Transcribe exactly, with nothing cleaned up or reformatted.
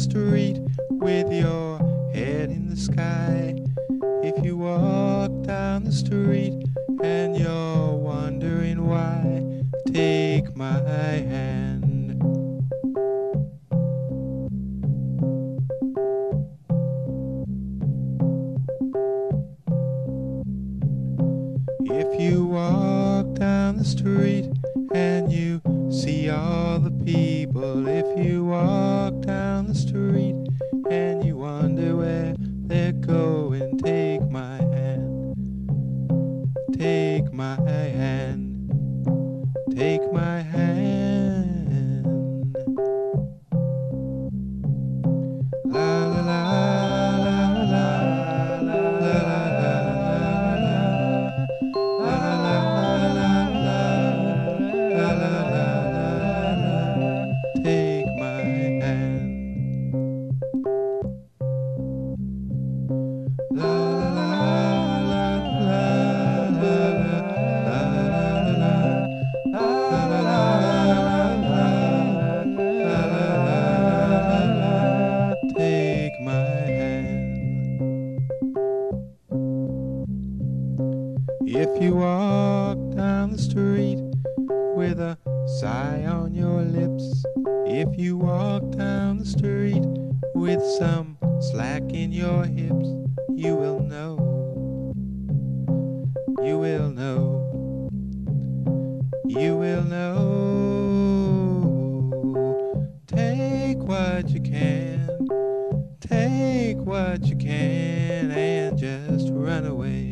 street with your head in the sky. If you walk down the street and you're wondering why, take my hand. If you walk down the street and you see all the people, if you walk down the street and you wonder where they're going, take my hand, take my hand, take my hand. La la la la la la la la. Take my hand. La la la la la la la. Take my hand. If you walk down the street with a sigh on your lips, if you walk down the street with some slack in your hips, you will know, you will know, you will know. Take what you can, take what you can, and just run away.